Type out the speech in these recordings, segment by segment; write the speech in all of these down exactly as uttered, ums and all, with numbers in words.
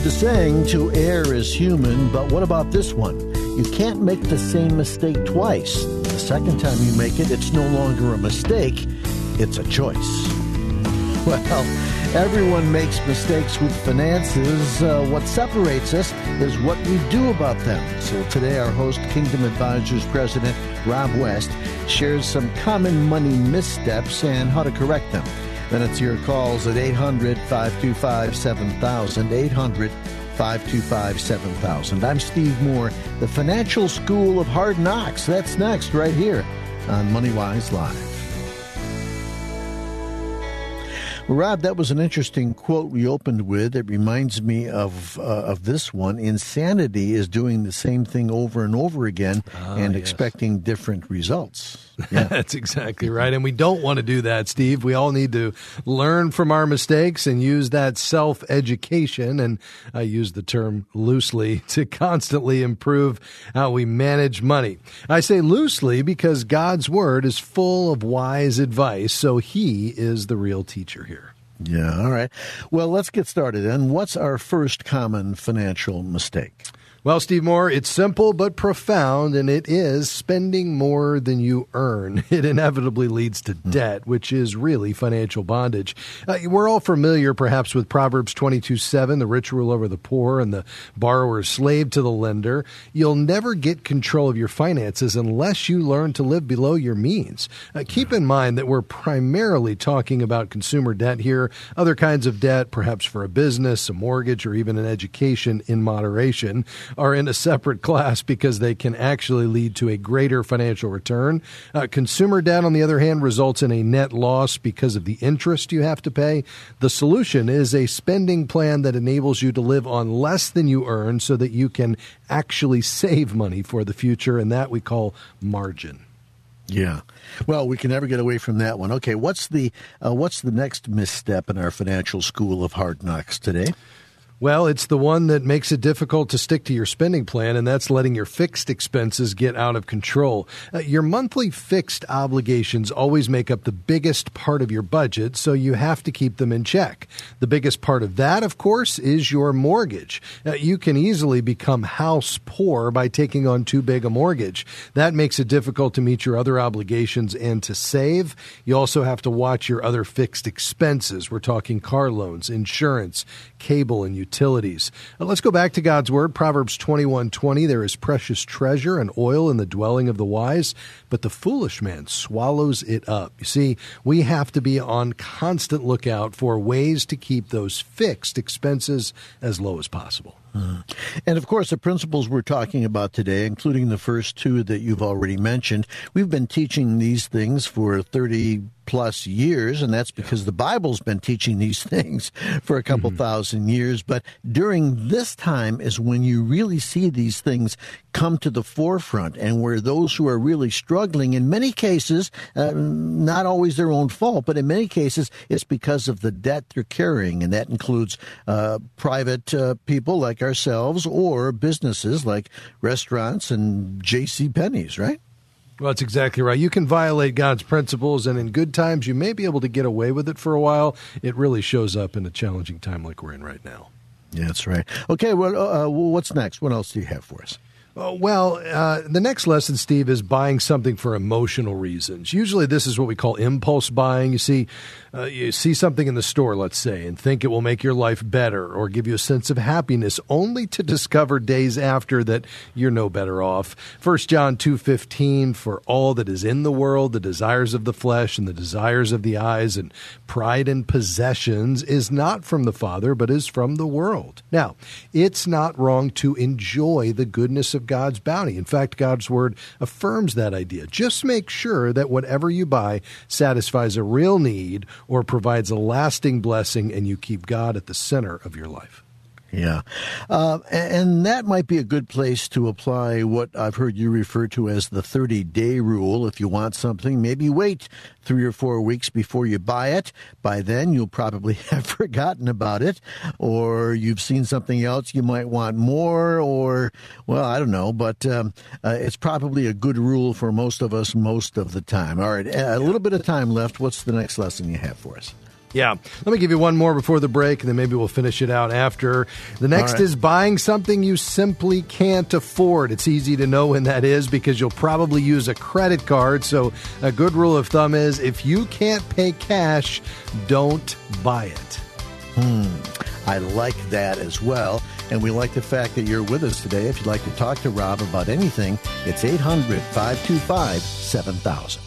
the saying, to err is human, but what about this one? You can't make the same mistake twice. The second time you make it, it's no longer a mistake, it's a choice. Well, everyone makes mistakes with finances. Uh, what separates us is what we do about them. So today our host, Kingdom Advisors President Rob West, shares some common money missteps and how to correct them. Then it's your calls at eight hundred, five two five, seven thousand, eight hundred, five two five, seven thousand. I'm Steve Moore, the Financial School of Hard Knocks. That's next right here on MoneyWise Live. Well, Rob, that was an interesting quote we opened with. It reminds me of uh, of this one. Insanity is doing the same thing over and over again ah, and yes. expecting different results. Yeah. That's exactly right. And we don't want to do that, Steve. We all need to learn from our mistakes and use that self-education, and I use the term loosely, to constantly improve how we manage money. I say loosely because God's Word is full of wise advice, so He is the real teacher here. Yeah, all right. Well, let's get started then. What's our first common financial mistake? Well, Steve Moore, it's simple but profound, and it is spending more than you earn. It inevitably leads to debt, which is really financial bondage. Uh, we're all familiar, perhaps, with Proverbs twenty-two seven, the rich rule over the poor and the borrower is slave to the lender. You'll never get control of your finances unless you learn to live below your means. Uh, keep in mind that we're primarily talking about consumer debt here, other kinds of debt, perhaps for a business, a mortgage, or even an education in moderation, are in a separate class because they can actually lead to a greater financial return. Uh, consumer debt, on the other hand, results in a net loss because of the interest you have to pay. The solution is a spending plan that enables you to live on less than you earn so that you can actually save money for the future, and that we call margin. Yeah. Well, we can never get away from that one. Okay, what's the uh, what's the next misstep in our Financial School of Hard Knocks today? Well, it's the one that makes it difficult to stick to your spending plan, and that's letting your fixed expenses get out of control. Uh, your monthly fixed obligations always make up the biggest part of your budget, so you have to keep them in check. The biggest part of that, of course, is your mortgage. Uh, you can easily become house poor by taking on too big a mortgage. That makes it difficult to meet your other obligations and to save. You also have to watch your other fixed expenses. We're talking car loans, insurance, cable, and utilities. Utilities. Now, let's go back to God's Word. Proverbs twenty-one twenty, there is precious treasure and oil in the dwelling of the wise, but the foolish man swallows it up. You see, we have to be on constant lookout for ways to keep those fixed expenses as low as possible. Uh, and, of course, the principles we're talking about today, including the first two that you've already mentioned, we've been teaching these things for thirty plus years, and that's because the Bible's been teaching these things for a couple mm-hmm. thousand years. But during this time is when you really see these things come to the forefront, and where those who are really struggling, in many cases, uh, not always their own fault, but in many cases, it's because of the debt they're carrying, and that includes uh, private uh, people like ourselves or businesses like restaurants and J C Penney's, right? Well, that's exactly right. You can violate God's principles, and in good times, you may be able to get away with it for a while. It really shows up in a challenging time like we're in right now. Yeah, that's right. Okay, well, uh, what's next? What else do you have for us? Uh, well, uh, the next lesson, Steve, is buying something for emotional reasons. Usually this is what we call impulse buying. You see, uh, you see something in the store, let's say, and think it will make your life better or give you a sense of happiness, only to discover days after that you're no better off. First John two fifteen, for all that is in the world, the desires of the flesh and the desires of the eyes and pride in possessions is not from the Father, but is from the world. Now, it's not wrong to enjoy the goodness of God's bounty. In fact, God's Word affirms that idea. Just make sure that whatever you buy satisfies a real need or provides a lasting blessing, and you keep God at the center of your life. Yeah. Uh, and that might be a good place to apply what I've heard you refer to as the thirty-day rule. If you want something, maybe wait three or four weeks before you buy it. By then, you'll probably have forgotten about it, or you've seen something else you might want more, or, well, I don't know, but um, uh, it's probably a good rule for most of us most of the time. All right, a little bit of time left. What's the next lesson you have for us? Yeah. Let me give you one more before the break, and then maybe we'll finish it out after. The next right. is buying something you simply can't afford. It's easy to know when that is because you'll probably use a credit card. So a good rule of thumb is if you can't pay cash, don't buy it. Hmm. I like that as well. And we like the fact that you're with us today. If you'd like to talk to Rob about anything, it's eight hundred, five two five, seven thousand.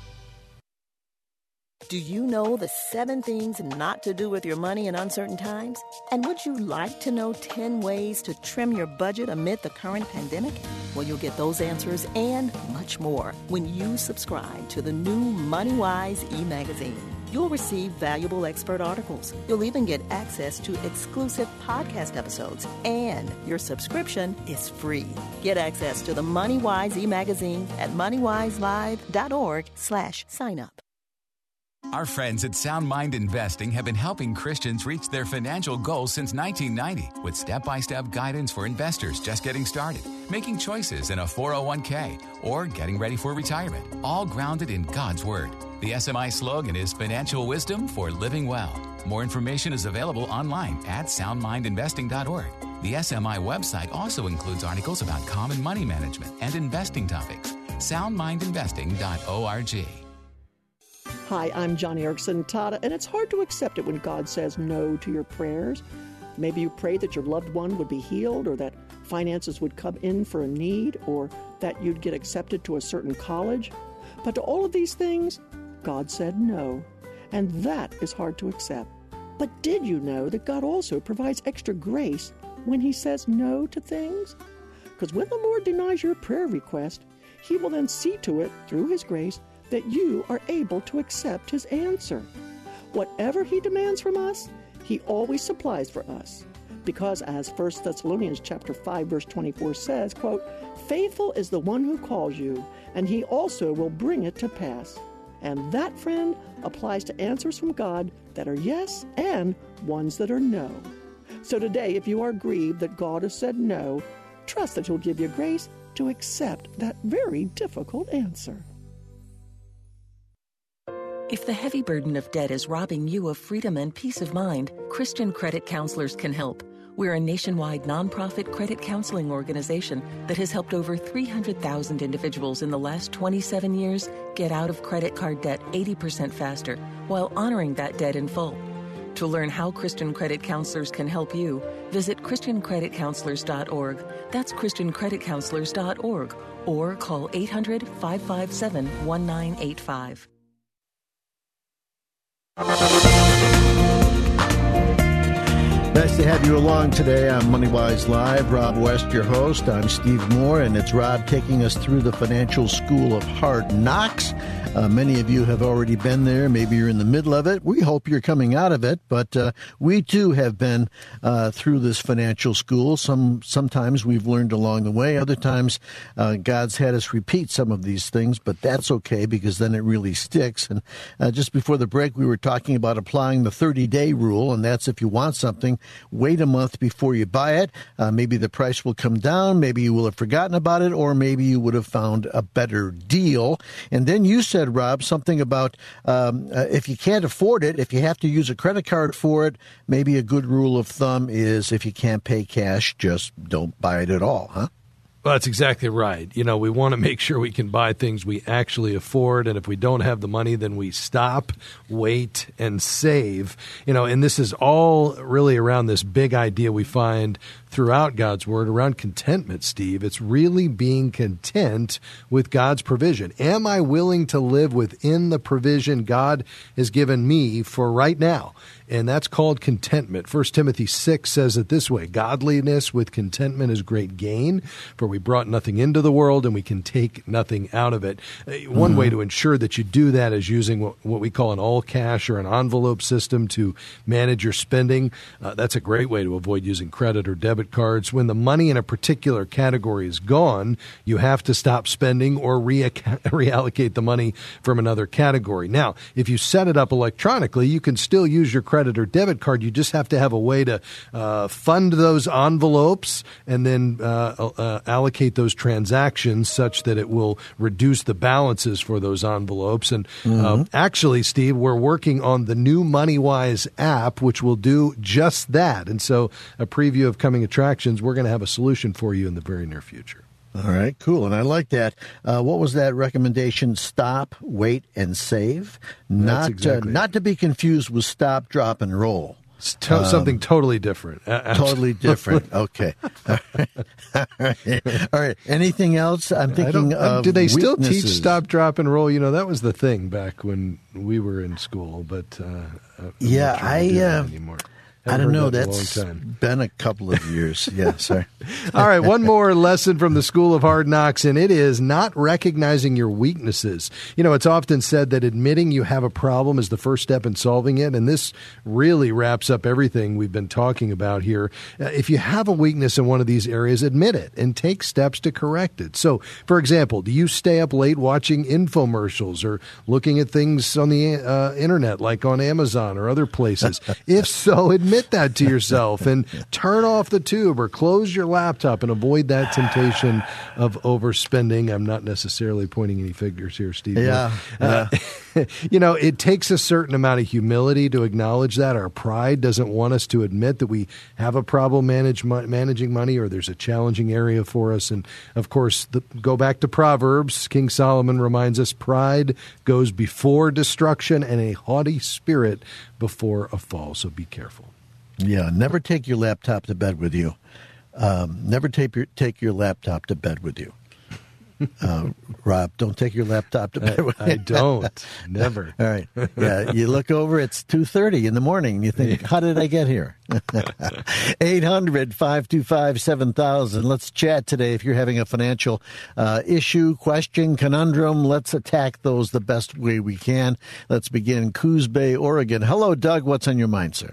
Do you know the seven things not to do with your money in uncertain times? And would you like to know ten ways to trim your budget amid the current pandemic? Well, you'll get those answers and much more when you subscribe to the new MoneyWise e-magazine. You'll receive valuable expert articles. You'll even get access to exclusive podcast episodes. And your subscription is free. Get access to the MoneyWise e-magazine at moneywiselive.org slash sign up. Our friends at Sound Mind Investing have been helping Christians reach their financial goals since nineteen ninety with step-by-step guidance for investors just getting started, making choices in a four oh one k, or getting ready for retirement, all grounded in God's Word. The S M I slogan is Financial Wisdom for Living Well. More information is available online at sound mind investing dot org. The S M I website also includes articles about common money management and investing topics. sound mind investing dot org. Hi, I'm Johnny Erickson Tata, and it's hard to accept it when God says no to your prayers. Maybe you prayed that your loved one would be healed, or that finances would come in for a need, or that you'd get accepted to a certain college. But to all of these things, God said no, and that is hard to accept. But did you know that God also provides extra grace when He says no to things? Because when the Lord denies your prayer request, He will then see to it, through His grace, that you are able to accept His answer. Whatever He demands from us, He always supplies for us. Because as First Thessalonians chapter five, verse twenty-four says, quote, "Faithful is the one who calls you, and He also will bring it to pass." And that, friend, applies to answers from God that are yes and ones that are no. So today, if you are grieved that God has said no, trust that He'll give you grace to accept that very difficult answer. If the heavy burden of debt is robbing you of freedom and peace of mind, Christian Credit Counselors can help. We're a nationwide nonprofit credit counseling organization that has helped over three hundred thousand individuals in the last twenty-seven years get out of credit card debt eighty percent faster while honoring that debt in full. To learn how Christian Credit Counselors can help you, visit christian credit counselors dot org. That's christian credit counselors dot org, or call eight hundred, five five seven, one nine eight five. Nice to have you along today on MoneyWise Live. Rob West, your host. I'm Steve Moore, and it's Rob taking us through the financial school of hard knocks. Uh, many of you have already been there. Maybe you're in the middle of it. We hope you're coming out of it, but uh, we too have been uh, through this financial school. Some Sometimes we've learned along the way. Other times uh, God's had us repeat some of these things, but that's okay because then it really sticks. And uh, just before the break, we were talking about applying the thirty-day rule, and that's if you want something, wait a month before you buy it. Uh, maybe the price will come down. Maybe you will have forgotten about it, or maybe you would have found a better deal. And then you said, Rob, something about um, uh, if you can't afford it, if you have to use a credit card for it, maybe a good rule of thumb is if you can't pay cash, just don't buy it at all, huh? Well, that's exactly right. You know, we want to make sure we can buy things we actually afford, and if we don't have the money, then we stop, wait, and save. You know, and this is all really around this big idea we find throughout God's Word around contentment, Steve. It's really being content with God's provision. Am I willing to live within the provision God has given me for right now? And that's called contentment. First Timothy six says it this way: godliness with contentment is great gain, for we brought nothing into the world and we can take nothing out of it. One mm-hmm. way to ensure that you do that is using what, what we call an all cash or an envelope system to manage your spending. Uh, that's a great way to avoid using credit or debit debit cards, when the money in a particular category is gone, you have to stop spending or re- reallocate the money from another category. Now, if you set it up electronically, you can still use your credit or debit card. You just have to have a way to uh, fund those envelopes and then uh, uh, allocate those transactions such that it will reduce the balances for those envelopes. And mm-hmm. uh, actually, Steve, we're working on the new MoneyWise app, which will do just that. And so a preview of coming attractions, we're going to have a solution for you in the very near future. All right, cool. And I like that. Uh, what was that recommendation? Stop, wait, and save? Not, exactly uh, not to be confused with stop, drop, and roll. It's to- um, something totally different. Uh, totally different. Okay. All right. All right. All right. Anything else? I'm thinking of Do they still weaknesses. teach stop, drop, and roll? You know, that was the thing back when we were in school. But uh, I'm yeah, not sure I. they do Uh, that anymore. I don't know. That That's a long time. been a couple of years. Yeah, sorry. All right, one more lesson from the School of Hard Knocks, and it is not recognizing your weaknesses. You know, it's often said that admitting you have a problem is the first step in solving it, and this really wraps up everything we've been talking about here. Uh, if you have a weakness in one of these areas, admit it and take steps to correct it. So, for example, do you stay up late watching infomercials or looking at things on the uh, internet, like on Amazon or other places? If so, admit that to yourself and turn off the tube or close your laptop and avoid that temptation of overspending. I'm not necessarily pointing any figures here, Steve. Yeah. Uh, you know, it takes a certain amount of humility to acknowledge that. Our pride doesn't want us to admit that we have a problem manage, managing money or there's a challenging area for us. And, of course, the, go back to Proverbs. King Solomon reminds us pride goes before destruction and a haughty spirit before a fall. So be careful. Yeah, never take your laptop to bed with you. Um, never take your take your laptop to bed with you. Uh, Rob, don't take your laptop to bed with you. I don't. Never. All right. Yeah, you look over, it's two thirty in the morning, and you think, how did I get here? eight hundred, five two five, seven thousand. Let's chat today. If you're having a financial uh, issue, question, conundrum, let's attack those the best way we can. Let's begin Coos Bay, Oregon. Hello, Doug. What's on your mind, sir?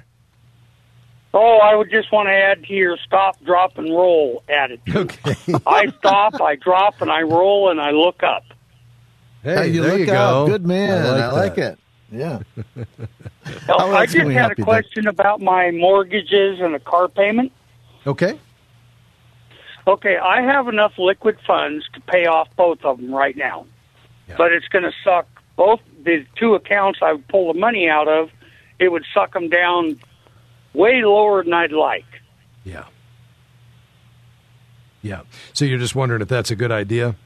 Oh, I would just want to add to your stop, drop, and roll attitude. Okay. I stop, I drop, and I roll, and I look up. Hey, Hey, you there look you go. up. Good man. I I like, like, that. it. Yeah. Now, How I else can just we had help a you, Doug? question about my mortgages and a car payment. Okay. Okay, I have enough liquid funds to pay off both of them right now. Yeah. But it's going to suck both the two accounts I would pull the money out of, it would suck them down way lower than I'd like. Yeah. Yeah. So you're just wondering if that's a good idea?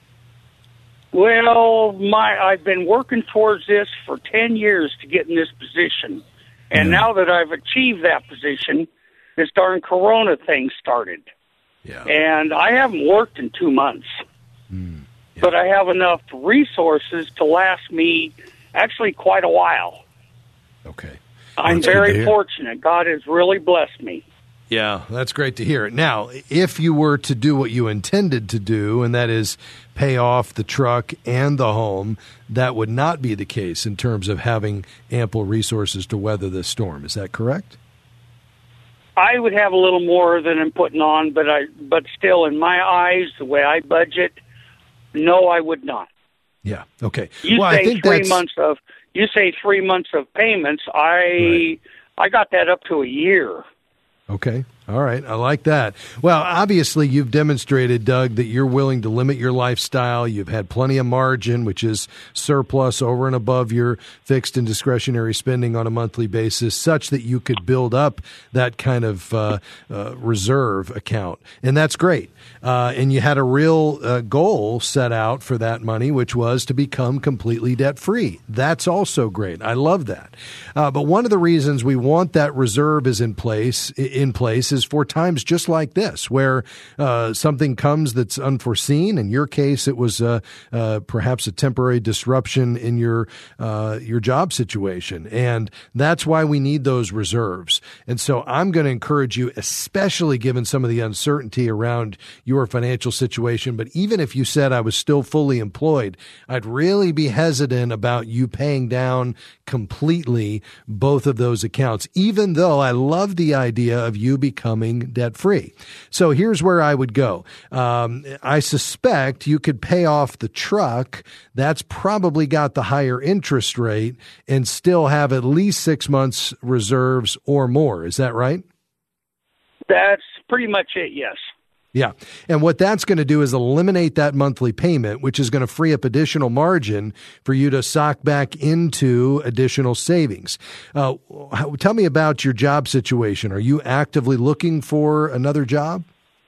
Well, my I've been working towards this for ten years to get in this position. And Yeah. now that I've achieved that position, this darn Corona thing started. Yeah. And I haven't worked in two months. Mm, yeah. But I have enough resources to last me actually quite a while. Okay. I'm That's good to very hear. fortunate. God has really blessed me. Yeah, that's great to hear. Now, if you were to do what you intended to do, and that is pay off the truck and the home, that would not be the case in terms of having ample resources to weather this storm. Is that correct? I would have a little more than I'm putting on, but I but still, in my eyes, the way I budget, no, I would not. Yeah. Okay. You well, say I think three that's, months of you say three months of payments. I Right. I got that up to a year. Okay. All right. I like that. Well, obviously, you've demonstrated, Doug, that you're willing to limit your lifestyle. You've had plenty of margin, which is surplus over and above your fixed and discretionary spending on a monthly basis, such that you could build up that kind of uh, uh, reserve account. And that's great. Uh, and you had a real uh, goal set out for that money, which was to become completely debt-free. That's also great. I love that. Uh, but one of the reasons we want that reserve is in place, in place is for times just like this, where uh, something comes that's unforeseen. In your case, it was uh, uh, perhaps a temporary disruption in your uh, your job situation, and that's why we need those reserves. And so I'm going to encourage you, especially given some of the uncertainty around your financial situation, but even if you said I was still fully employed, I'd really be hesitant about you paying down completely both of those accounts, even though I love the idea of you becoming becoming debt-free. So here's where I would go. Um, I suspect you could pay off the truck. That's probably got the higher interest rate and still have at least six months reserves or more. Is that right? That's pretty much it, yes. Yeah. And what that's going to do is eliminate that monthly payment, which is going to free up additional margin for you to sock back into additional savings. Uh, tell me about your job situation. Are you actively looking for another job?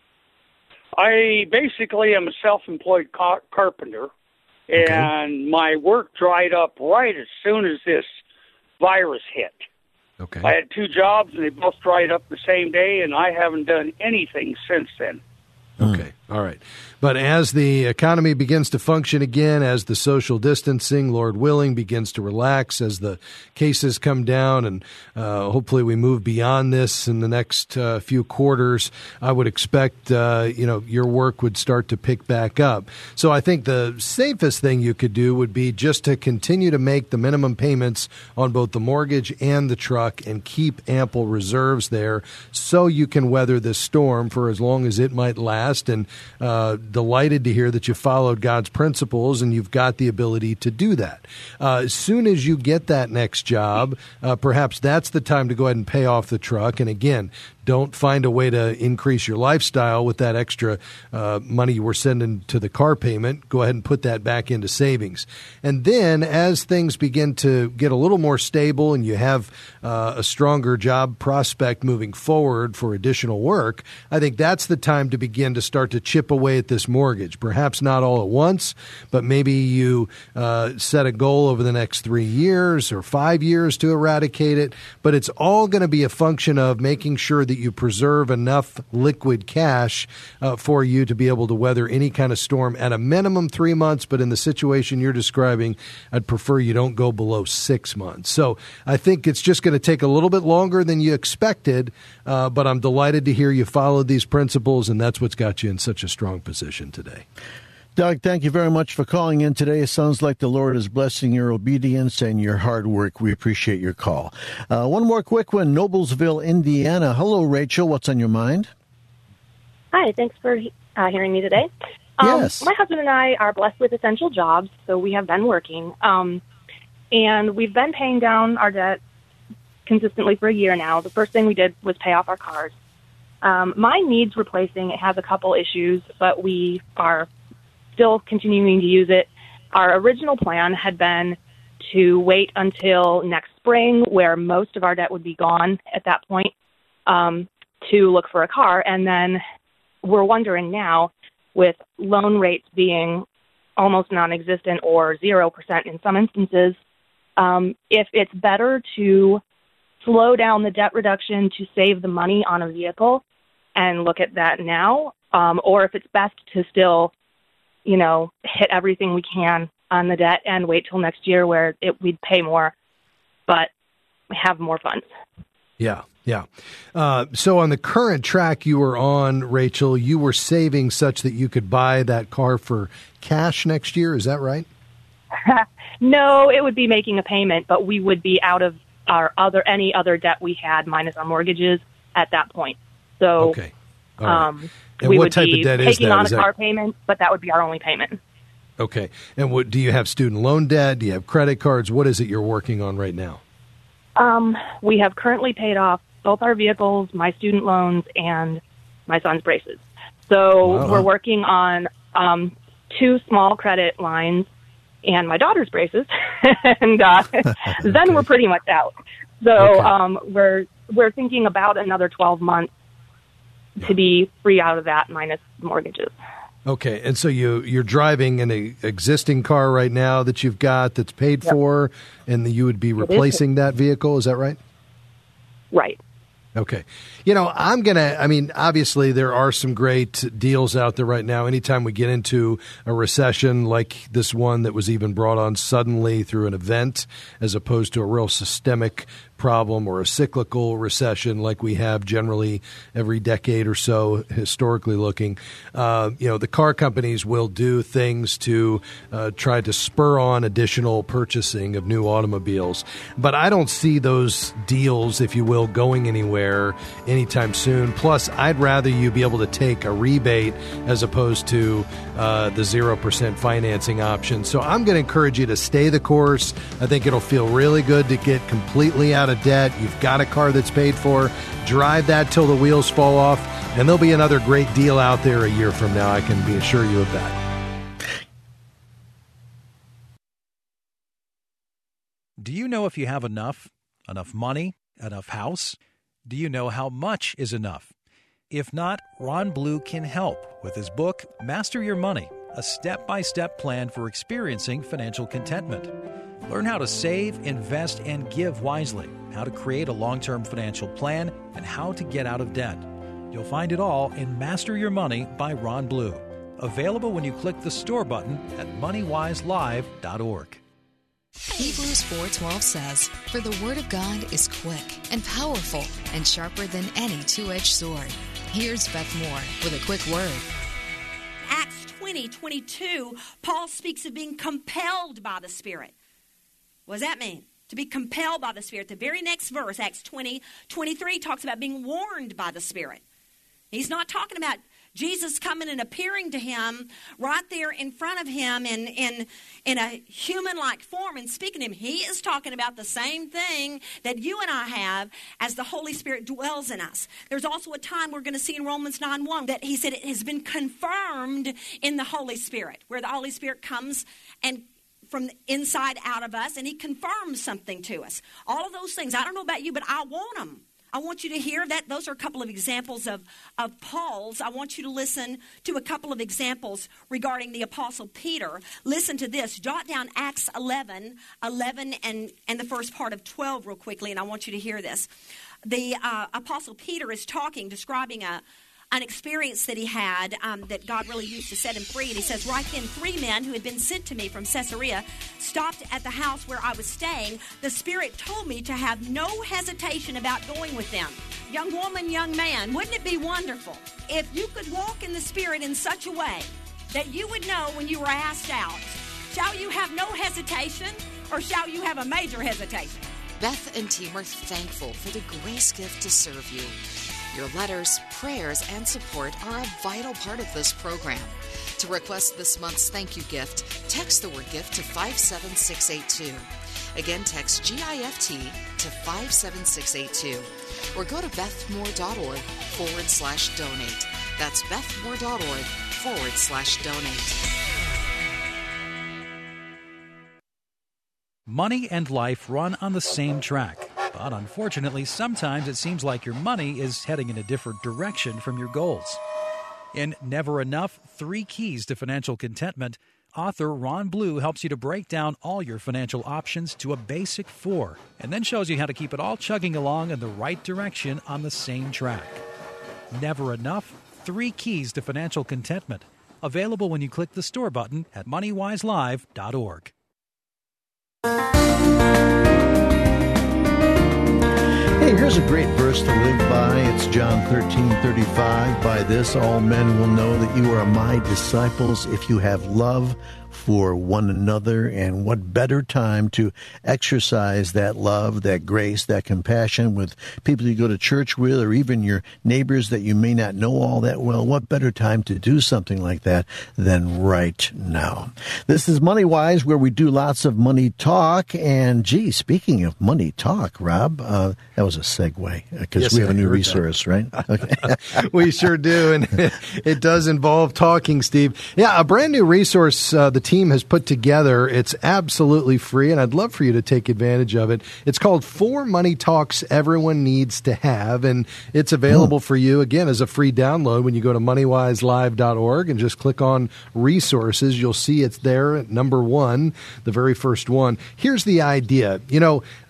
I basically am a self-employed car- carpenter, Okay. and my work dried up right as soon as this virus hit. Okay. I had two jobs, and they both dried up the same day, and I haven't done anything since then. Okay. All right. But as the economy begins to function again, as the social distancing, Lord willing, begins to relax, as the cases come down, and uh, hopefully we move beyond this in the next uh, few quarters, I would expect, uh, you know, your work would start to pick back up. So I think the safest thing you could do would be just to continue to make the minimum payments on both the mortgage and the truck and keep ample reserves there so you can weather this storm for as long as it might last. And uh, delighted to hear that you followed God's principles and you've got the ability to do that. Uh, as soon as you get that next job, uh, perhaps that's the time to go ahead and pay off the truck. And again, don't find a way to increase your lifestyle with that extra uh, money you were sending to the car payment. Go ahead and put that back into savings. And then as things begin to get a little more stable and you have uh, a stronger job prospect moving forward for additional work, I think that's the time to begin to start to chip away at this mortgage. Perhaps not all at once, but maybe you uh, set a goal over the next three years or five years to eradicate it. But it's all going to be a function of making sure that you preserve enough liquid cash uh, for you to be able to weather any kind of storm at a minimum three months. But in the situation you're describing, I'd prefer you don't go below six months. So I think it's just going to take a little bit longer than you expected. Uh, but I'm delighted to hear you followed these principles, and that's what's got you in such a strong position today. Doug, thank you very much for calling in today. It sounds like the Lord is blessing your obedience and your hard work. We appreciate your call. Uh, one more quick one, Noblesville, Indiana. Hello, Rachel. What's on your mind? Hi, thanks for uh, hearing me today. Um, Yes. My husband and I are blessed with essential jobs, so we have been working. Um, and we've been paying down our debt consistently for a year now. The first thing we did was pay off our cars. Um, mine needs replacing. It has a couple issues, but we are still continuing to use it. Our original plan had been to wait until next spring, where most of our debt would be gone at that point, um, to look for a car. And then we're wondering now, with loan rates being almost non-existent or zero percent in some instances, um, if it's better to slow down the debt reduction to save the money on a vehicle and look at that now, um, or if it's best to still you know, hit everything we can on the debt and wait till next year where it, we'd pay more, but have more funds. Yeah, yeah. Uh, so on the current track you were on, Rachel, you were saving such that you could buy that car for cash next year. Is that right? No, it would be making a payment, but we would be out of our other any other debt we had minus our mortgages at that point. So, okay. All right. um, And we what would type be of debt is taking that? on Is a that- car payment, but that would be our only payment. Okay. And what do you have student loan debt? Do you have credit cards? What is it you're working on right now? Um, we have currently paid off both our vehicles, my student loans, and my son's braces. So Wow. we're working on um, two small credit lines and my daughter's braces, and uh, then Okay. we're pretty much out. So Okay. um, we're we're thinking about another twelve months to be free out of that minus mortgages. Okay. And so you, you're driving an e- existing car right now that you've got that's paid Yep. for, and you would be replacing that vehicle. Is that right? Right. Okay. You know, I'm going to, I mean, obviously there are some great deals out there right now. Anytime we get into a recession like this one that was even brought on suddenly through an event as opposed to a real systemic problem or a cyclical recession like we have generally every decade or so, historically looking, uh, you know, the car companies will do things to uh, try to spur on additional purchasing of new automobiles. But I don't see those deals, if you will, going anywhere anytime soon. Plus, I'd rather you be able to take a rebate as opposed to uh, the zero percent financing option. So I'm going to encourage you to stay the course. I think it'll feel really good to get completely out of debt. You've got a car that's paid for. Drive that till the wheels fall off, and there'll be another great deal out there a year from now. I can be assure you of that. Do you know if you have enough? Enough money? Enough house? Do you know how much is enough? If not, Ron Blue can help with his book, Master Your Money, a step-by-step plan for experiencing financial contentment. Learn how to save, invest, and give wisely, how to create a long-term financial plan, and how to get out of debt. You'll find it all in Master Your Money by Ron Blue. Available when you click the store button at money wise live dot org. Hebrews four twelve says, "For the word of God is quick and powerful and sharper than any two-edged sword." Here's Beth Moore with a quick word. Acts twenty twenty-two, Paul speaks of being compelled by the Spirit. What does that mean? To be compelled by the Spirit. The very next verse, Acts twenty twenty-three, talks about being warned by the Spirit. He's not talking about Jesus coming and appearing to him right there in front of him in, in, in a human-like form and speaking to him. He is talking about the same thing that you and I have as the Holy Spirit dwells in us. There's also a time we're going to see in Romans nine one that he said it has been confirmed in the Holy Spirit, where the Holy Spirit comes and from the inside out of us, and he confirms something to us. All of those things, I don't know about you, but I want them. I want you to hear that. Those are a couple of examples of, of Paul's. I want you to listen to a couple of examples regarding the Apostle Peter. Listen to this. Jot down Acts eleven, eleven and, and the first part of twelve real quickly, and I want you to hear this. The uh, Apostle Peter is talking, describing a an experience that he had um, that God really used to set him free. And he says, right then, three men who had been sent to me from Caesarea stopped at the house where I was staying. The Spirit told me to have no hesitation about going with them. Young woman, young man, wouldn't it be wonderful if you could walk in the Spirit in such a way that you would know when you were asked out, shall you have no hesitation or shall you have a major hesitation? Beth and team are thankful for the grace gift to serve you. Your letters, prayers, and support are a vital part of this program. To request this month's thank you gift, text the word gift to five seven six eight two. Again, text G I F T to five seven six eight two. Or go to bethmore.org forward slash donate. That's bethmore.org forward slash donate. Money and life run on the same track. But unfortunately, sometimes it seems like your money is heading in a different direction from your goals. In Never Enough, Three Keys to Financial Contentment, author Ron Blue helps you to break down all your financial options to a basic four, and then shows you how to keep it all chugging along in the right direction on the same track. Never Enough, Three Keys to Financial Contentment. Available when you click the store button at money wise live dot org. Hey, here's a great verse to live by. It's John thirteen thirty-five. By this all men will know that you are my disciples if you have love for one another. And what better time to exercise that love, that grace, that compassion with people you go to church with, or even your neighbors that you may not know all that well. What better time to do something like that than right now? This is Money Wise, where we do lots of money talk. And gee, speaking of money talk, Rob, uh, that was a segue because yes, we have I a new heard resource, that. right? Okay. We sure do, and it does involve talking, Steve. Yeah, a brand new resource uh, the team has put together. It's absolutely free, and I'd love for you to take advantage of it. It's called Four Money Talks Everyone Needs to Have, and it's available for you, again, as a free download when you go to money wise live dot org and just click on resources. You'll see it's there at number one, the very first one. Here's the idea. You know,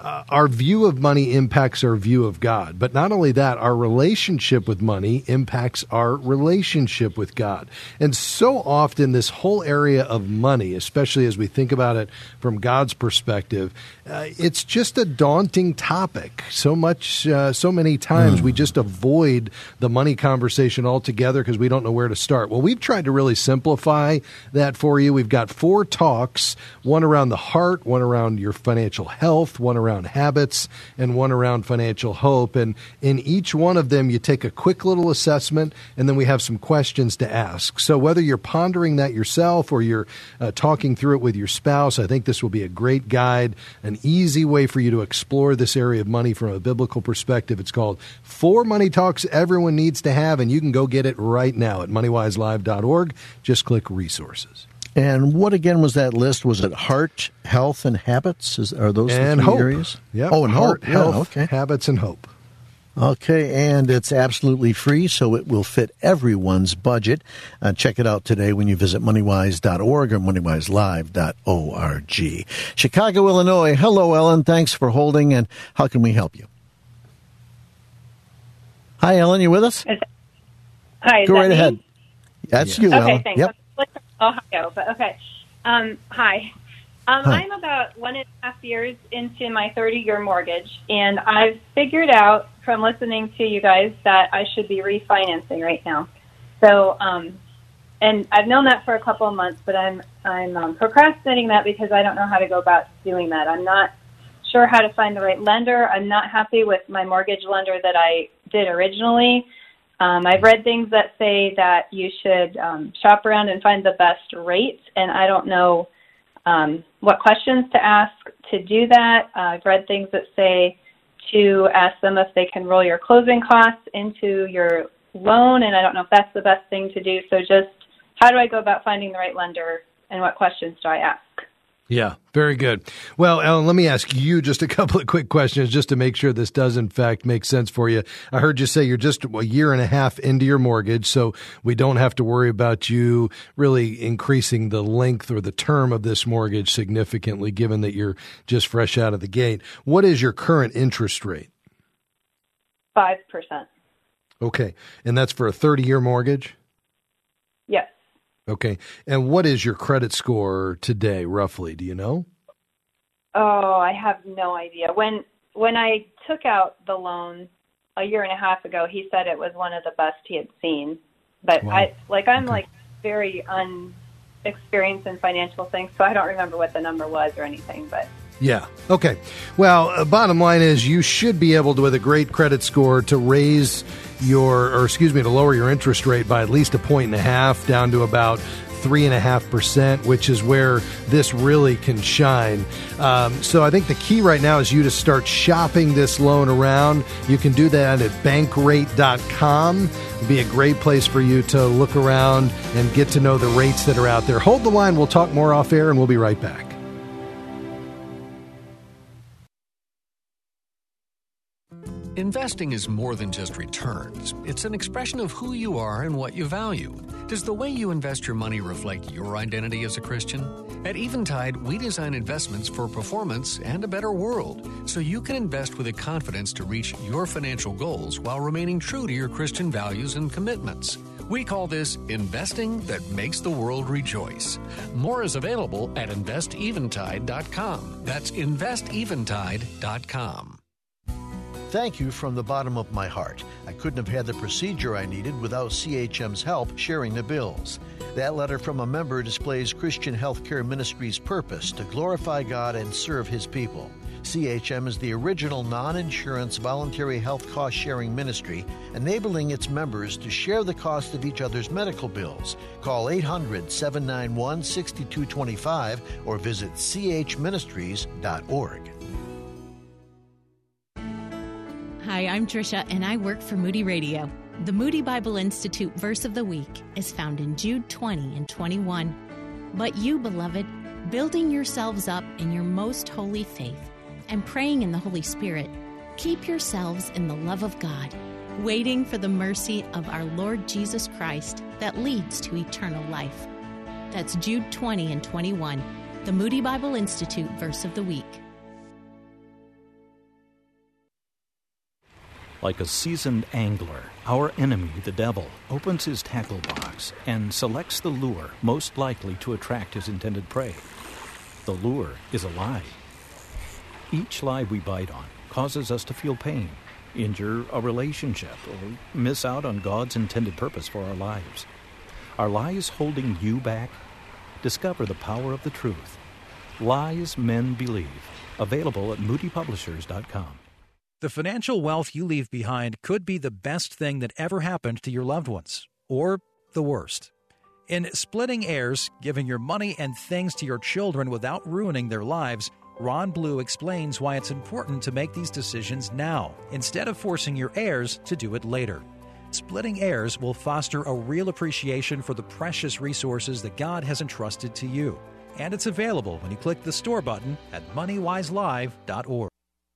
uh, our view of money impacts our view of God. But not only that, our relationship with money impacts our relationship with God. And so often this whole area of money, especially as we think about it from God's perspective, uh, it's just a daunting topic. So much, uh, so many times mm. we just avoid the money conversation altogether because we don't know where to start. Well, we've tried to really simplify that for you. We've got four talks, one around the heart, one around your financial health, one around habits, and one around financial hope. And in each one of them, you take a quick little assessment, and then we have some questions to ask. So whether you're pondering that yourself or you're uh, talking through it with your spouse, I think this will be a great guide, an easy way for you to explore this area of money from a biblical perspective. It's called Four Money Talks Everyone Needs to Have, and you can go get it right now at money wise live dot org. Just click resources. And what again was that list? Was it heart, health, and habits? Is, are those and the three hope. areas? Yep. Oh, and heart, hope. health, yeah, okay. habits, and hope. Okay, and it's absolutely free, so it will fit everyone's budget. Uh, check it out today when you visit money wise dot org or money wise live dot org. Chicago, Illinois. Hello, Ellen. Thanks for holding, and how can we help you? Hi, Ellen. You with us? Is that, hi, is Go that right me? ahead. That's yeah. you, okay, Ellen. Thanks. Yep. Ohio, but okay. Um, hi. Um, hi. I'm about one and a half years into my thirty-year mortgage, and I've figured out from listening to you guys that I should be refinancing right now. So, um, and I've known that for a couple of months, but I'm I'm um, procrastinating that because I don't know how to go about doing that. I'm not sure how to find the right lender. I'm not happy with my mortgage lender that I did originally. Um, I've read things that say that you should um, shop around and find the best rates, and I don't know um, what questions to ask to do that. Uh, I've read things that say to ask them if they can roll your closing costs into your loan, and I don't know if that's the best thing to do. So just how do I go about finding the right lender, and what questions do I ask? Yeah, very good. Well, Ellen, let me ask you just a couple of quick questions just to make sure this does, in fact, make sense for you. I heard you say you're just a year and a half into your mortgage, so we don't have to worry about you really increasing the length or the term of this mortgage significantly, given that you're just fresh out of the gate. What is your current interest rate? five percent. Okay, and that's for a thirty-year mortgage? Yes. Okay. And what is your credit score today, roughly? Do you know? Oh, I have no idea. When when I took out the loan a year and a half ago, he said it was one of the best he had seen. But Wow. I like I'm Okay. like very unexperienced in financial things, so I don't remember what the number was or anything. But Yeah. Okay. Well, uh, bottom line is you should be able to, with a great credit score, to raise your, or excuse me, to lower your interest rate by at least a point and a half down to about three and a half percent, which is where this really can shine. Um, so I think the key right now is you to start shopping this loan around. You can do that at bankrate dot com. It'd be a great place for you to look around and get to know the rates that are out there. Hold the line. We'll talk more off air, and we'll be right back. Investing is more than just returns. It's an expression of who you are and what you value. Does the way you invest your money reflect your identity as a Christian? At Eventide, we design investments for performance and a better world, so you can invest with the confidence to reach your financial goals while remaining true to your Christian values and commitments. We call this investing that makes the world rejoice. More is available at invest eventide dot com. That's invest eventide dot com. Thank you from the bottom of my heart. I couldn't have had the procedure I needed without C H M's help sharing the bills. That letter from a member displays Christian Healthcare Ministries' purpose to glorify God and serve His people. C H M is the original non-insurance voluntary health cost-sharing ministry, enabling its members to share the cost of each other's medical bills. Call eight hundred, seven nine one, six two two five or visit c h ministries dot org. Hi, I'm Tricia, and I work for Moody Radio. The Moody Bible Institute Verse of the Week is found in Jude twenty and twenty-one. But you, beloved, building yourselves up in your most holy faith and praying in the Holy Spirit, keep yourselves in the love of God, waiting for the mercy of our Lord Jesus Christ that leads to eternal life. That's Jude twenty and twenty-one, the Moody Bible Institute Verse of the Week. Like a seasoned angler, our enemy, the devil, opens his tackle box and selects the lure most likely to attract his intended prey. The lure is a lie. Each lie we bite on causes us to feel pain, injure a relationship, or miss out on God's intended purpose for our lives. Are lies holding you back? Discover the power of the truth. Lies Men Believe. Available at moody publishers dot com. The financial wealth you leave behind could be the best thing that ever happened to your loved ones, or the worst. In Splitting Heirs, Giving Your Money and Things to Your Children Without Ruining Their Lives, Ron Blue explains why it's important to make these decisions now, instead of forcing your heirs to do it later. Splitting Heirs will foster a real appreciation for the precious resources that God has entrusted to you. And it's available when you click the store button at money wise live dot org.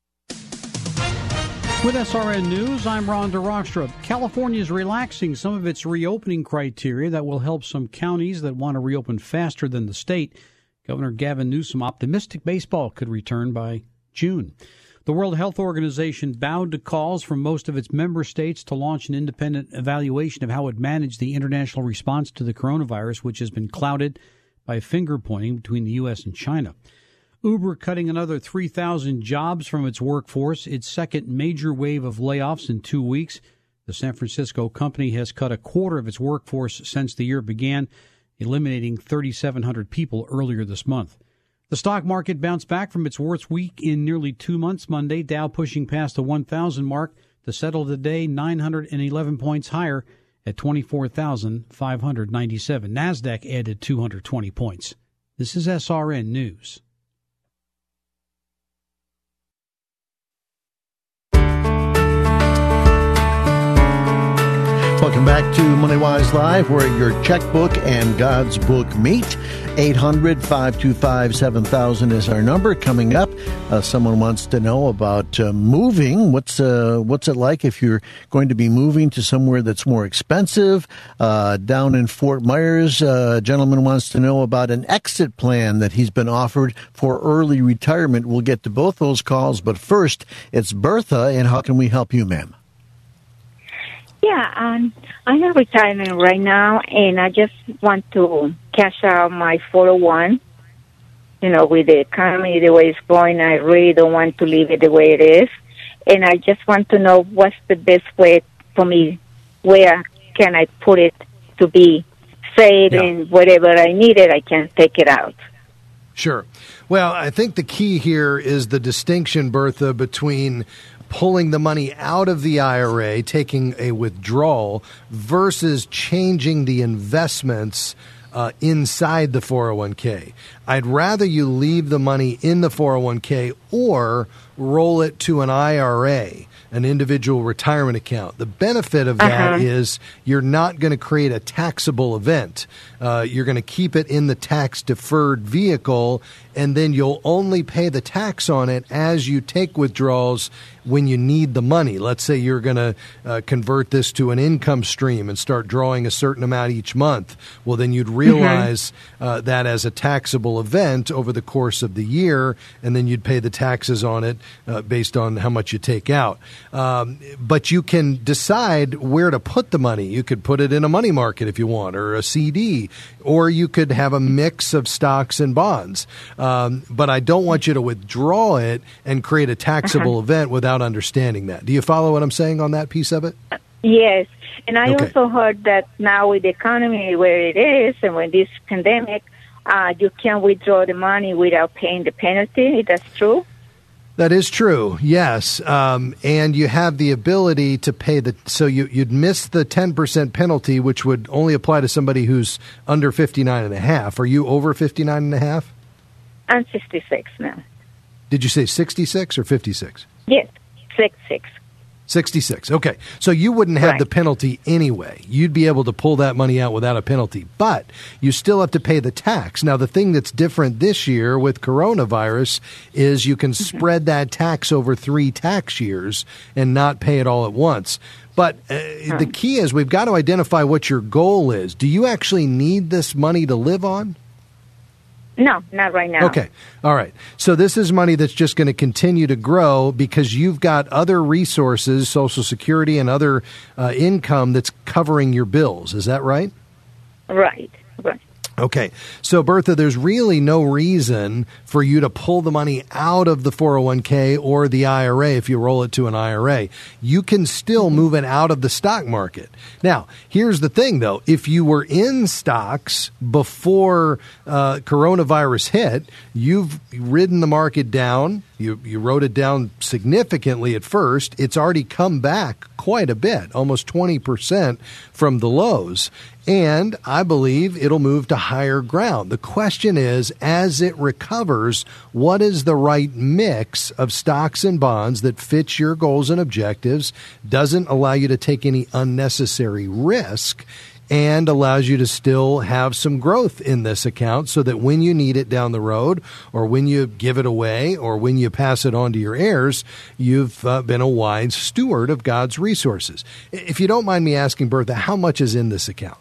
With S R N News, I'm Ron DeRockstra. California is relaxing some of its reopening criteria that will help some counties that want to reopen faster than the state. Governor Gavin Newsom optimistic baseball could return by June. The World Health Organization bowed to calls from most of its member states to launch an independent evaluation of how it managed the international response to the coronavirus, which has been clouded by finger-pointing between the U S and China. Uber cutting another three thousand jobs from its workforce, its second major wave of layoffs in two weeks. The San Francisco company has cut a quarter of its workforce since the year began, eliminating three thousand seven hundred people earlier this month. The stock market bounced back from its worst week in nearly two months Monday, Dow pushing past the one thousand mark to settle the day nine hundred eleven points higher at twenty-four thousand five hundred ninety-seven. NASDAQ added two hundred twenty points. This is S R N News. Welcome back to MoneyWise Live, where your checkbook and God's book meet. eight hundred, five two five, seven thousand is our number. Coming up, uh, someone wants to know about uh, moving. What's uh, what's it like if you're going to be moving to somewhere that's more expensive? Uh, down in Fort Myers, uh, a gentleman wants to know about an exit plan that he's been offered for early retirement. We'll get to both those calls, but first, it's Bertha, and how can we help you, ma'am? Yeah, um, I'm in retirement right now, and I just want to cash out my four oh one. You know, with the economy the way it's going, I really don't want to leave it the way it is. And I just want to know what's the best way for me, where can I put it to be safe, yeah. And whatever I need it, I can take it out. Sure. Well, I think the key here is the distinction, Bertha, between pulling the money out of the I R A, taking a withdrawal, versus changing the investments uh, inside the four oh one k. I'd rather you leave the money in the four oh one k or roll it to an I R A, an individual retirement account. The benefit of that uh-huh. is you're not going to create a taxable event. Uh, you're going to keep it in the tax-deferred vehicle, and then you'll only pay the tax on it as you take withdrawals when you need the money. Let's say you're going to uh, convert this to an income stream and start drawing a certain amount each month. Well, then you'd realize mm-hmm. uh, that as a taxable event over the course of the year, and then you'd pay the taxes on it uh, based on how much you take out. Um, but you can decide where to put the money. You could put it in a money market if you want, or a C D, or you could have a mix of stocks and bonds. Um, but I don't want you to withdraw it and create a taxable uh-huh. event without understanding that. Do you follow what I'm saying on that piece of it? Yes. And I okay. also heard that now with the economy where it is and with this pandemic, uh, you can withdraw the money without paying the penalty. Is that true? That is true, yes. Um, and you have the ability to pay the, so you, you'd miss the ten percent penalty, which would only apply to somebody who's under fifty-nine and a half. Are you over fifty-nine and a half? I'm sixty-six now. Did you say sixty-six or fifty-six? Yes, sixty-six. sixty-six. Okay. So you wouldn't have right. the penalty anyway. You'd be able to pull that money out without a penalty, but you still have to pay the tax. Now, the thing that's different this year with coronavirus is you can mm-hmm. spread that tax over three tax years and not pay it all at once. But uh, huh. the key is we've got to identify what your goal is. Do you actually need this money to live on? No, not right now. Okay. All right. So this is money that's just going to continue to grow because you've got other resources, Social Security and other uh, income that's covering your bills. Is that right? Right. Right. Okay. So, Bertha, there's really no reason for you to pull the money out of the four oh one k or the I R A if you roll it to an I R A. You can still move it out of the stock market. Now, here's the thing, though. If you were in stocks before uh, coronavirus hit, you've ridden the market down. You, you wrote it down significantly at first. It's already come back quite a bit, almost twenty percent from the lows. And I believe it'll move to higher ground. The question is, as it recovers, what is the right mix of stocks and bonds that fits your goals and objectives, doesn't allow you to take any unnecessary risk, and allows you to still have some growth in this account so that when you need it down the road, or when you give it away, or when you pass it on to your heirs, you've uh, been a wise steward of God's resources. If you don't mind me asking, Bertha, how much is in this account?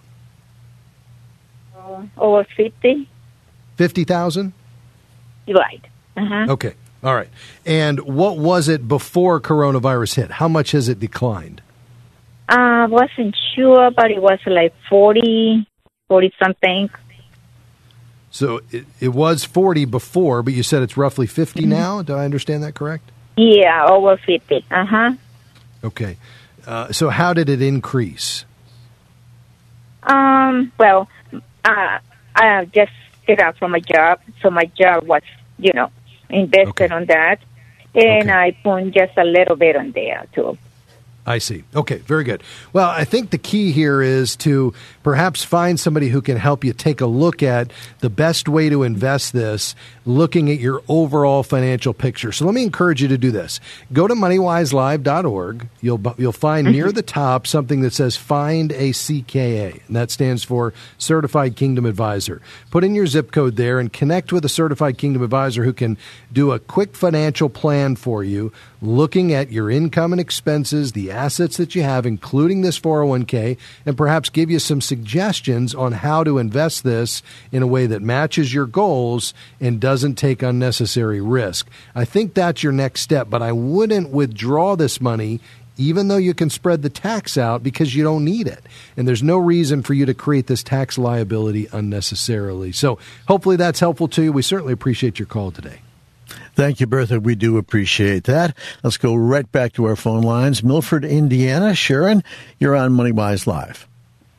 Over fifty. fifty thousand? Right. Uh-huh. Okay. All right. And what was it before coronavirus hit? How much has it declined? I uh, wasn't sure, but it was like forty, forty something. So it, it was forty before, but you said it's roughly fifty mm-hmm. now? Do I understand that correct? Yeah, over fifty. Uh-huh. Okay. Uh, so how did it increase? Um. Well, uh, I just get out from a job, so my job was, you know, invested okay. on that, and okay. I put just a little bit on there, too. I see. Okay, very good. Well, I think the key here is to perhaps find somebody who can help you take a look at the best way to invest this, looking at your overall financial picture. So let me encourage you to do this. Go to money wise live dot org. You'll you'll find mm-hmm. near the top something that says Find a C K A, and that stands for Certified Kingdom Advisor. Put in your zip code there and connect with a Certified Kingdom Advisor who can do a quick financial plan for you, looking at your income and expenses, the assets that you have, including this four oh one k, and perhaps give you some suggestions on how to invest this in a way that matches your goals and doesn't take unnecessary risk. I think that's your next step, but I wouldn't withdraw this money even though you can spread the tax out because you don't need it. And there's no reason for you to create this tax liability unnecessarily. So hopefully that's helpful to you. We certainly appreciate your call today. Thank you, Bertha. We do appreciate that. Let's go right back to our phone lines. Milford, Indiana. Sharon, you're on MoneyWise Live.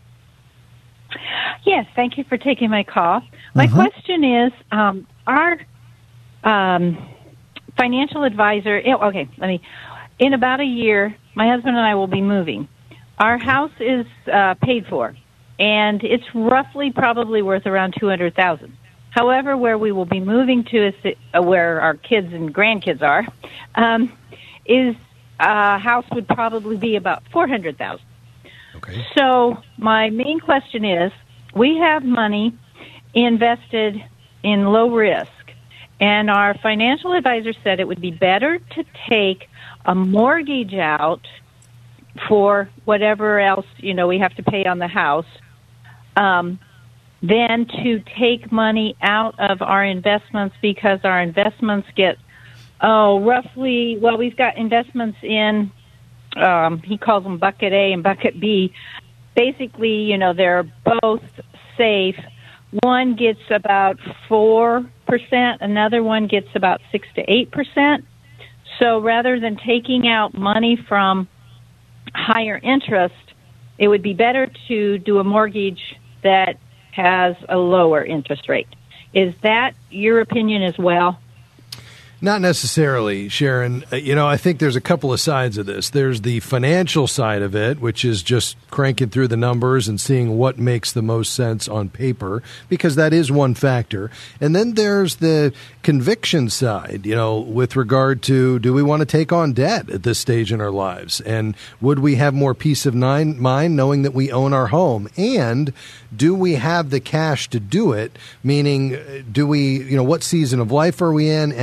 Yes, thank you for taking my call. My mm-hmm. question is, um, our um, financial advisor, okay, let me, in about a year, my husband and I will be moving. Our house is uh, paid for, and it's roughly probably worth around two hundred thousand dollars. However, where we will be moving to, is uh, where our kids and grandkids are, um, is a house would probably be about four hundred thousand dollars. Okay. So my main question is, we have money invested in low risk, and our financial advisor said it would be better to take a mortgage out for whatever else, you know, we have to pay on the house, um, than to take money out of our investments, because our investments get, oh, roughly, well, we've got investments in, um, he calls them bucket A and bucket B. Basically, you know, they're both safe. One gets about four percent, another one gets about six to eight percent. So rather than taking out money from higher interest, it would be better to do a mortgage that has a lower interest rate. Is that your opinion as well? Not necessarily, Sharon. You know, I think there's a couple of sides of this. There's the financial side of it, which is just cranking through the numbers and seeing what makes the most sense on paper, because that is one factor. And then there's the conviction side, you know, with regard to, do we want to take on debt at this stage in our lives? And would we have more peace of mind knowing that we own our home? And do we have the cash to do it? Meaning, do we, you know, what season of life are we in? And if we're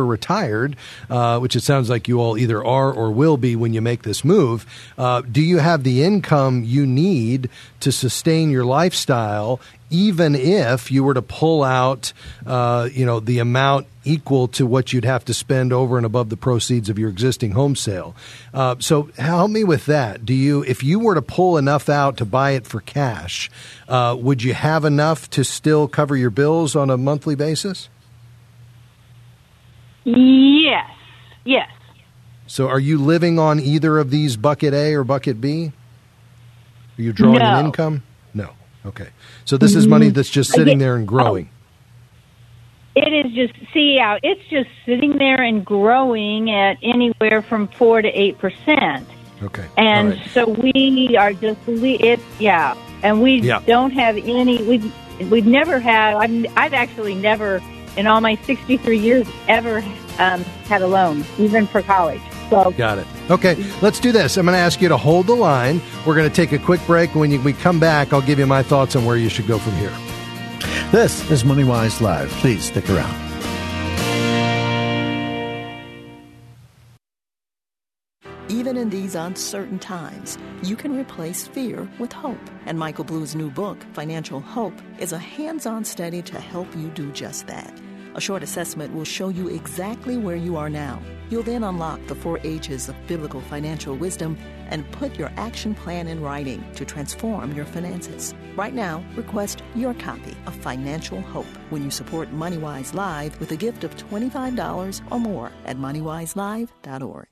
or retired, uh, which it sounds like you all either are or will be when you make this move, uh, do you have the income you need to sustain your lifestyle, even if you were to pull out, uh, you know, the amount equal to what you'd have to spend over and above the proceeds of your existing home sale? Uh, so help me with that. Do you, if you were to pull enough out to buy it for cash, uh, would you have enough to still cover your bills on a monthly basis? Yes. Yes. So are you living on either of these, bucket A or bucket B? Are you drawing No. an income? No. Okay. So this is money that's just sitting there and growing. It is just, see, yeah, it's just sitting there and growing at anywhere from four to eight percent. Okay. And All right. so we are just, it, yeah, and we Yeah. don't have any, we've, we've never had, I've, I've actually never, in all my sixty-three years, ever um, had a loan, even for college. So Got it. Okay, let's do this. I'm going to ask you to hold the line. We're going to take a quick break. When you, we come back, I'll give you my thoughts on where you should go from here. This is MoneyWise Live. Please stick around. Even in these uncertain times, you can replace fear with hope. And Michael Blue's new book, Financial Hope, is a hands-on study to help you do just that. A short assessment will show you exactly where you are now. You'll then unlock the four H's of biblical financial wisdom and put your action plan in writing to transform your finances. Right now, request your copy of Financial Hope when you support MoneyWise Live with a gift of twenty-five dollars or more at money wise live dot org.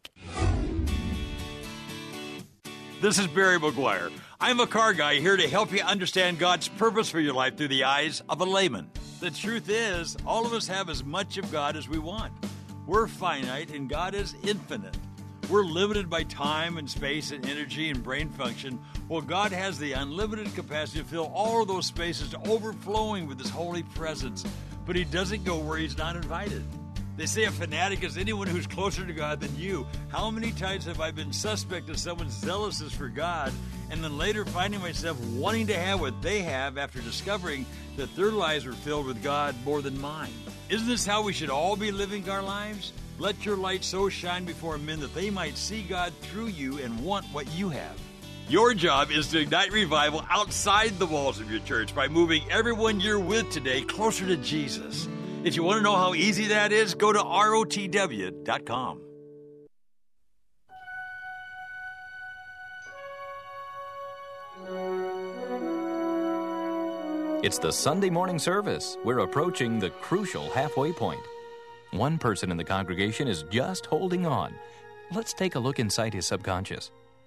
This is Barry McGuire. I'm a car guy here to help you understand God's purpose for your life through the eyes of a layman. The truth is, all of us have as much of God as we want. We're finite and God is infinite. We're limited by time and space and energy and brain function, while God has the unlimited capacity to fill all of those spaces to overflowing with His holy presence. But He doesn't go where He's not invited. They say a fanatic is anyone who's closer to God than you. How many times have I been suspect of someone's zealousness for God and then later finding myself wanting to have what they have after discovering that their lives were filled with God more than mine? Isn't this how we should all be living our lives? Let your light so shine before men that they might see God through you and want what you have. Your job is to ignite revival outside the walls of your church by moving everyone you're with today closer to Jesus. If you want to know how easy that is, go to R O T W dot com. It's the Sunday morning service. We're approaching the crucial halfway point. One person in the congregation is just holding on. Let's take a look inside his subconscious.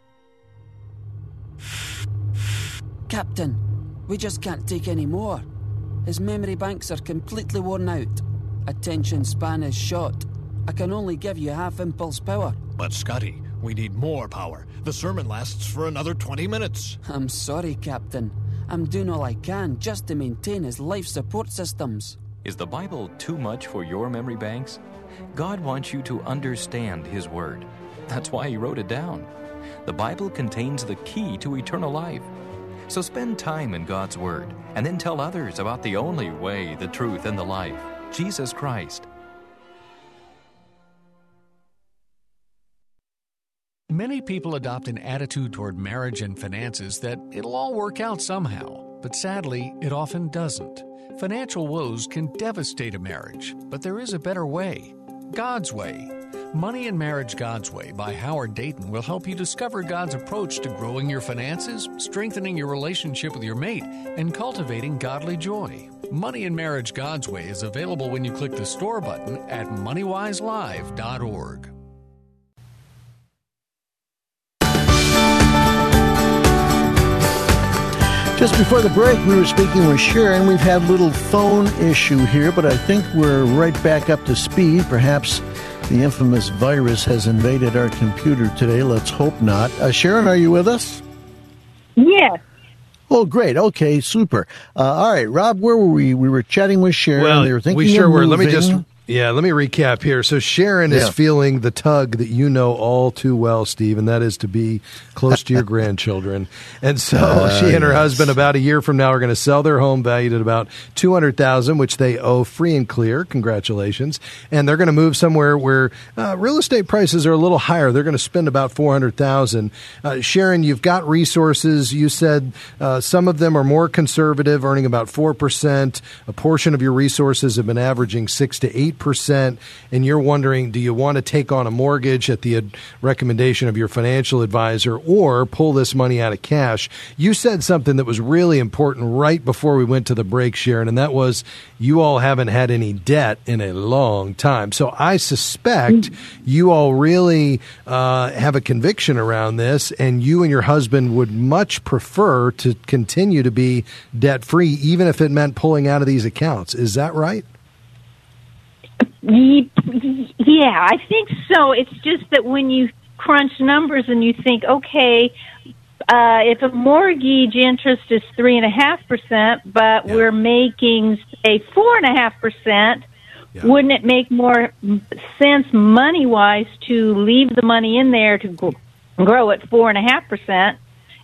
Captain, we just can't take any more. His memory banks are completely worn out. Attention span is short. I can only give you half impulse power. But Scotty, we need more power. The sermon lasts for another twenty minutes. I'm sorry, Captain. I'm doing all I can just to maintain his life support systems. Is the Bible too much for your memory banks? God wants you to understand His Word. That's why He wrote it down. The Bible contains the key to eternal life. So spend time in God's Word and then tell others about the only way, the truth, and the life, Jesus Christ. Many people adopt an attitude toward marriage and finances that it'll all work out somehow, but sadly, it often doesn't. Financial woes can devastate a marriage, but there is a better way. God's Way. Money and Marriage God's Way by Howard Dayton will help you discover God's approach to growing your finances, strengthening your relationship with your mate, and cultivating godly joy. Money and Marriage God's Way is available when you click the store button at money wise live dot org. Just before the break, we were speaking with Sharon. We've had a little phone issue here, but I think we're right back up to speed. Perhaps the infamous virus has invaded our computer today. Let's hope not. Uh, Sharon, are you with us? Yes. Oh, great. Okay, super. Uh, all right, Rob, where were we? We were chatting with Sharon. Well, they were thinking we sure of were. moving. Let me just Yeah, let me recap here. So Sharon Yeah. is feeling the tug that you know all too well, Steve, and that is to be close to your grandchildren. And so Uh, she and her yes. husband, about a year from now, are going to sell their home valued at about two hundred thousand dollars, which they owe free and clear. Congratulations. And they're going to move somewhere where uh, real estate prices are a little higher. They're going to spend about four hundred thousand dollars. Uh, Sharon, you've got resources. You said uh, some of them are more conservative, earning about four percent. A portion of your resources have been averaging six to eight percent, and you're wondering, do you want to take on a mortgage at the uh, recommendation of your financial advisor or pull this money out of cash? You said something that was really important right before we went to the break, Sharon, and that was you all haven't had any debt in a long time. So I suspect you all really uh, have a conviction around this, and you and your husband would much prefer to continue to be debt-free, even if it meant pulling out of these accounts. Is that right? Ye- Yeah, I think so. It's just that when you crunch numbers and you think, okay, uh, if a mortgage interest is three and a half percent, but we're making say four and a half percent, wouldn't it make more sense money wise to leave the money in there to gr- grow at four and a half percent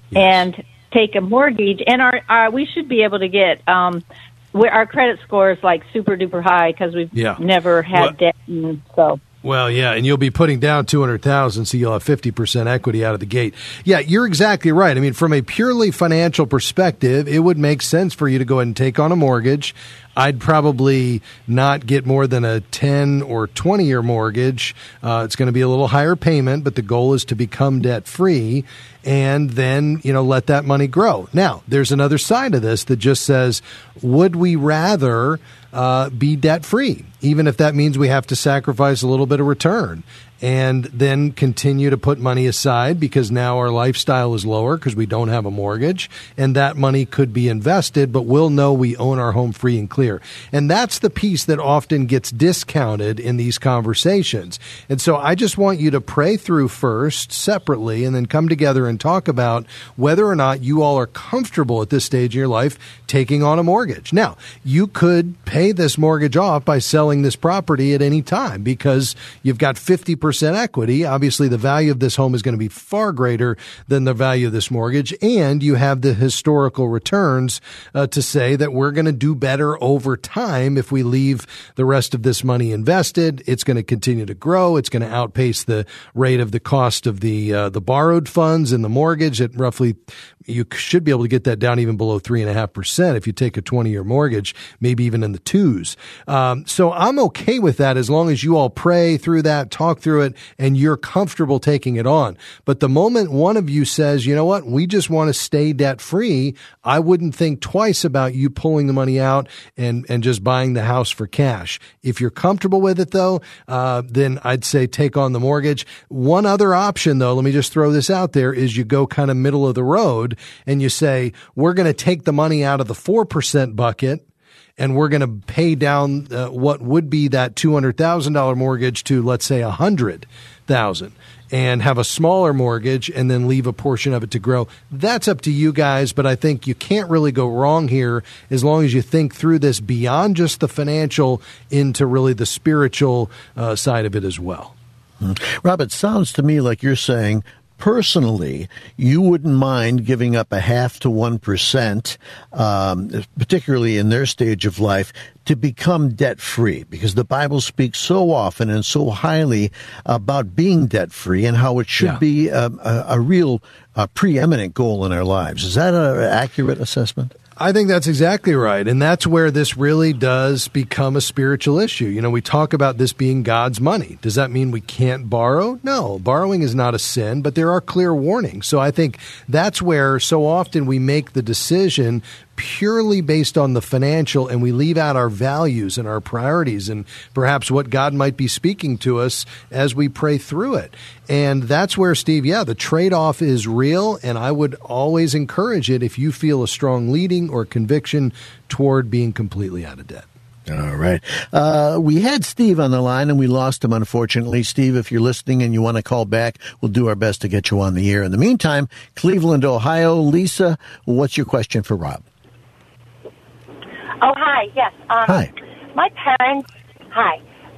and take a mortgage? And our, our we should be able to get. Um, we our credit score is like super duper high because we've Yeah. never had Well- debt, and so. Well, yeah, and you'll be putting down two hundred thousand dollars, so you'll have fifty percent equity out of the gate. Yeah, you're exactly right. I mean, from a purely financial perspective, it would make sense for you to go ahead and take on a mortgage. I'd probably not get more than a ten or twenty year mortgage. Uh, it's going to be a little higher payment, but the goal is to become debt free and then, you know, let that money grow. Now, there's another side of this that just says, would we rather uh, be debt free, even if that means we have to sacrifice a little bit of return? And then continue to put money aside because now our lifestyle is lower because we don't have a mortgage, and that money could be invested, but we'll know we own our home free and clear. And that's the piece that often gets discounted in these conversations. And so I just want you to pray through first separately and then come together and talk about whether or not you all are comfortable at this stage in your life taking on a mortgage. Now, you could pay this mortgage off by selling this property at any time because you've got fifty percent equity. Obviously, the value of this home is going to be far greater than the value of this mortgage, and you have the historical returns uh, to say that we're going to do better over time if we leave the rest of this money invested. It's going to continue to grow. It's going to outpace the rate of the cost of the uh, the borrowed funds in the mortgage at roughly. You should be able to get that down even below three and a half percent if you take a twenty year mortgage, maybe even in the twos. Um, so I'm okay with that as long as you all pray through that, talk through it, and you're comfortable taking it on. But the moment one of you says, you know what, we just want to stay debt free, I wouldn't think twice about you pulling the money out and, and just buying the house for cash. If you're comfortable with it though, uh, then I'd say take on the mortgage. One other option though, let me just throw this out there, is you go kind of middle of the road and you say, we're going to take the money out of the four percent bucket and we're going to pay down uh, what would be that two hundred thousand dollars mortgage to, let's say, one hundred thousand dollars and have a smaller mortgage and then leave a portion of it to grow. That's up to you guys, but I think you can't really go wrong here as long as you think through this beyond just the financial into really the spiritual uh, side of it as well. Mm-hmm. Rob, it sounds to me like you're saying, personally, you wouldn't mind giving up a half to one percent, um, particularly in their stage of life, to become debt-free, because the Bible speaks so often and so highly about being debt-free and how it should Yeah. be a, a, a real uh, preeminent goal in our lives. Is that an accurate assessment? I think that's exactly right. And that's where this really does become a spiritual issue. You know, we talk about this being God's money. Does that mean we can't borrow? No, borrowing is not a sin, but there are clear warnings. So I think that's where so often we make the decision purely based on the financial, and we leave out our values and our priorities and perhaps what God might be speaking to us as we pray through it. And that's where, Steve, yeah, the trade-off is real, and I would always encourage it if you feel a strong leading or conviction toward being completely out of debt. All right. Uh, we had Steve on the line, and we lost him, unfortunately. Steve, if you're listening and you want to call back, we'll do our best to get you on the air. In the meantime, Cleveland, Ohio. Lisa, what's your question for Rob? Oh, hi. Yes. Um, Hi. My parents, hi.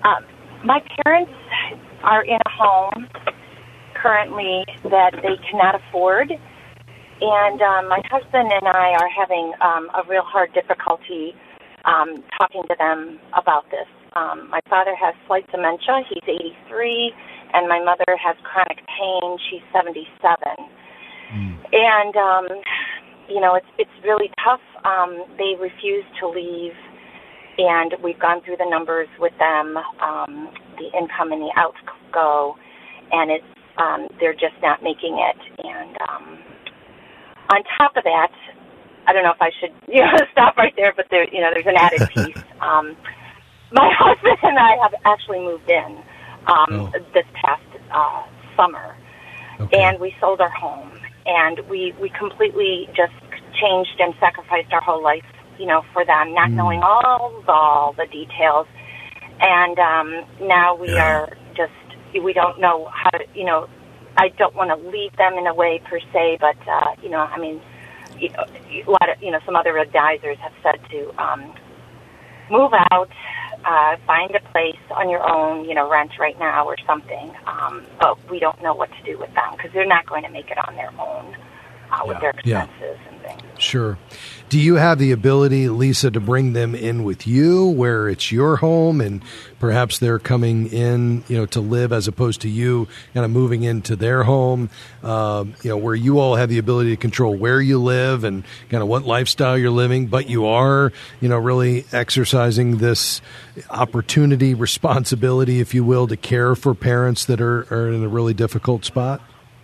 Um, my parents are in a home currently that they cannot afford, and um, my husband and I are having um, a real hard difficulty um, talking to them about this. Um, my father has slight dementia. He's eighty-three, and my mother has chronic pain. She's seventy-seven. Mm. And, um, you know, it's it's really tough. Um, they refuse to leave, and we've gone through the numbers with them, um, the income and the outgo, and it's um, they're just not making it. And um, on top of that, I don't know if I should you know stop right there, but there you know there's an added piece. Um, my husband and I have actually moved in um, oh. this past uh, summer, okay. and we sold our home. And we, we completely just changed and sacrificed our whole life, you know, for them, not mm. knowing all, all the details. And um, now we yeah. are just, we don't know how to, you know, I don't want to leave them in a way per se, but, uh, you know, I mean, you know, a lot of, you know, some other advisors have said to um, move out, uh, find a place on your own, you know, rent right now or something. Um, but we don't know what to do with them because they're not going to make it on their own uh, with yeah. their expenses yeah. and things. Sure. Do you have the ability, Lisa, to bring them in with you where it's your home and perhaps they're coming in, you know, to live as opposed to you kind of moving into their home, um, you know, where you all have the ability to control where you live and kind of what lifestyle you're living, but you are, you know, really exercising this opportunity, responsibility, if you will, to care for parents that are, are in a really difficult spot?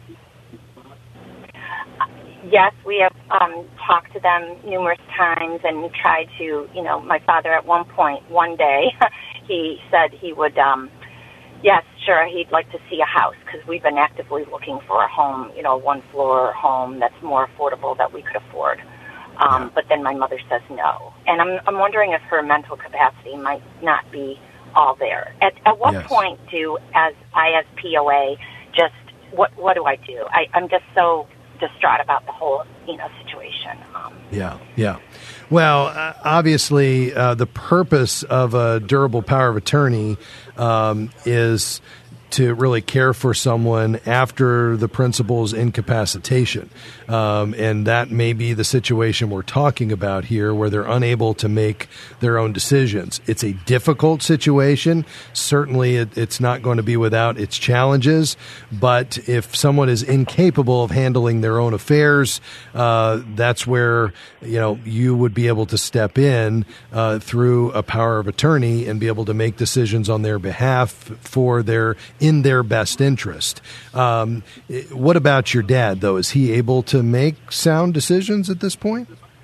Yes, we have um, talked to them numerous times and tried to, you know, my father at one point, one day, he said he would, um, yes, sure, he'd like to see a house because we've been actively looking for a home, you know, one-floor home that's more affordable that we could afford. Um, yeah. But then my mother says no. And I'm, I'm wondering if her mental capacity might not be all there. At, at what yes. point do, as I as P O A, just, what, what do I do? I, I'm just so distraught about the whole, you know, situation. Um, yeah, yeah. Well, uh, obviously, uh, the purpose of a durable power of attorney um, is to really care for someone after the principal's incapacitation. Um, and that may be the situation we're talking about here, where they're unable to make their own decisions. It's a difficult situation. Certainly, it, it's not going to be without its challenges. But if someone is incapable of handling their own affairs, uh, that's where, you know, you would be able to step in uh, through a power of attorney and be able to make decisions on their behalf for their in their best interest. Um, what about your dad, though? Is he able to make sound decisions at this point?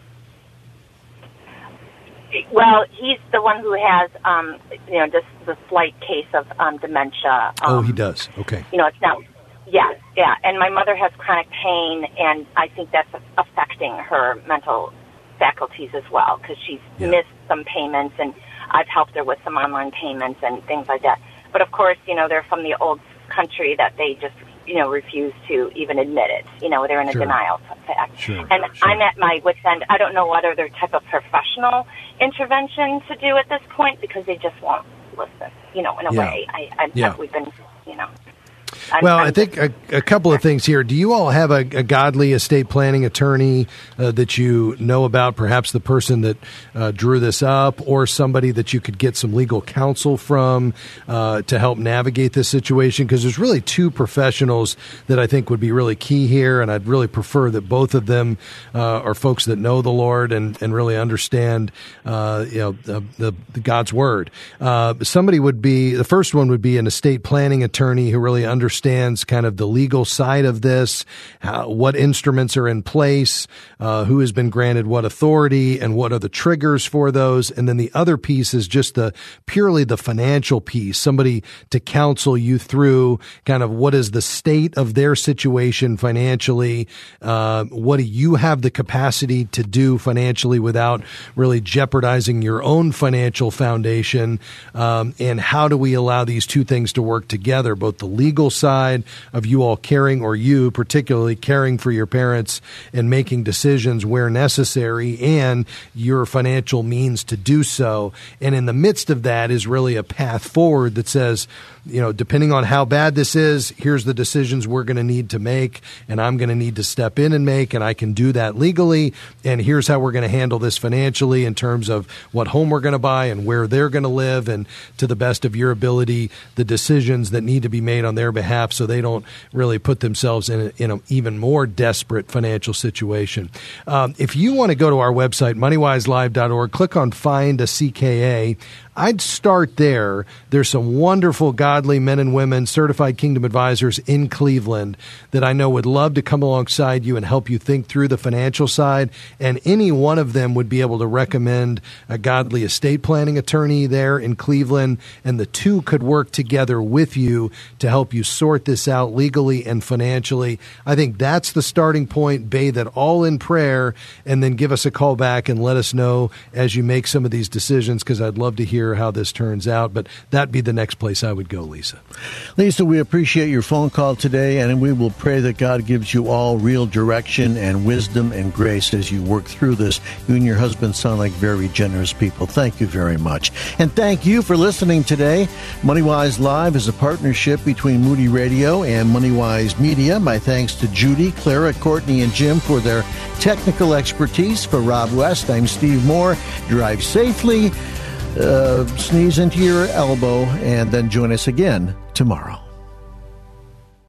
Well, he's the one who has, um, you know, just the slight case of um, dementia. Um, oh, he does. Okay. You know, it's not. Yeah, yeah. And my mother has chronic pain, and I think that's affecting her mental faculties as well because she's yeah. missed some payments, and I've helped her with some online payments and things like that. But of course, you know, they're from the old country that they just, you know, refuse to even admit it. You know, they're in a sure. denial fact. Sure, and sure. I'm at my wit's end. I don't know what other type of professional intervention to do at this point because they just won't listen, you know, in a yeah. way. I, I, yeah. We've been, you know. I'm, well, I'm I think a, a couple of things here. Do you all have a, a godly estate planning attorney uh, that you know about, perhaps the person that uh, drew this up, or somebody that you could get some legal counsel from uh, to help navigate this situation? Because there's really two professionals that I think would be really key here, and I'd really prefer that both of them uh, are folks that know the Lord and, and really understand uh, you know, the, the, the God's Word. Uh, somebody would be, the first one would be an estate planning attorney who really understands understands kind of the legal side of this, how, what instruments are in place, uh, who has been granted what authority, and what are the triggers for those. And then the other piece is just the purely the financial piece, somebody to counsel you through kind of what is the state of their situation financially, uh, what do you have the capacity to do financially without really jeopardizing your own financial foundation, um, and how do we allow these two things to work together, both the legal side side of you all caring, or you particularly caring for your parents and making decisions where necessary, and your financial means to do so. And in the midst of that is really a path forward that says, you know, depending on how bad this is, here's the decisions we're going to need to make, and I'm going to need to step in and make, and I can do that legally, and here's how we're going to handle this financially in terms of what home we're going to buy and where they're going to live, and to the best of your ability, the decisions that need to be made on their behalf so they don't really put themselves in, a, in an even more desperate financial situation. Um, if you want to go to our website, money wise live dot org, click on Find a C K A. I'd start there. There's some wonderful, godly men and women, certified Kingdom advisors in Cleveland that I know would love to come alongside you and help you think through the financial side. And any one of them would be able to recommend a godly estate planning attorney there in Cleveland. And the two could work together with you to help you sort this out legally and financially. I think that's the starting point. Bathe it all in prayer, and then give us a call back and let us know as you make some of these decisions, because I'd love to hear how this turns out. But that'd be the next place I would go, Lisa. Lisa, we appreciate your phone call today, and we will pray that God gives you all real direction and wisdom and grace as you work through this. You and your husband sound like very generous people. Thank you very much. And thank you for listening today. MoneyWise Live is a partnership between Moody Radio and MoneyWise Media. My thanks to Judy, Clara, Courtney, and Jim for their technical expertise. For Rob West, I'm Steve Moore. Drive safely. Uh, sneeze into your elbow, and then join us again tomorrow.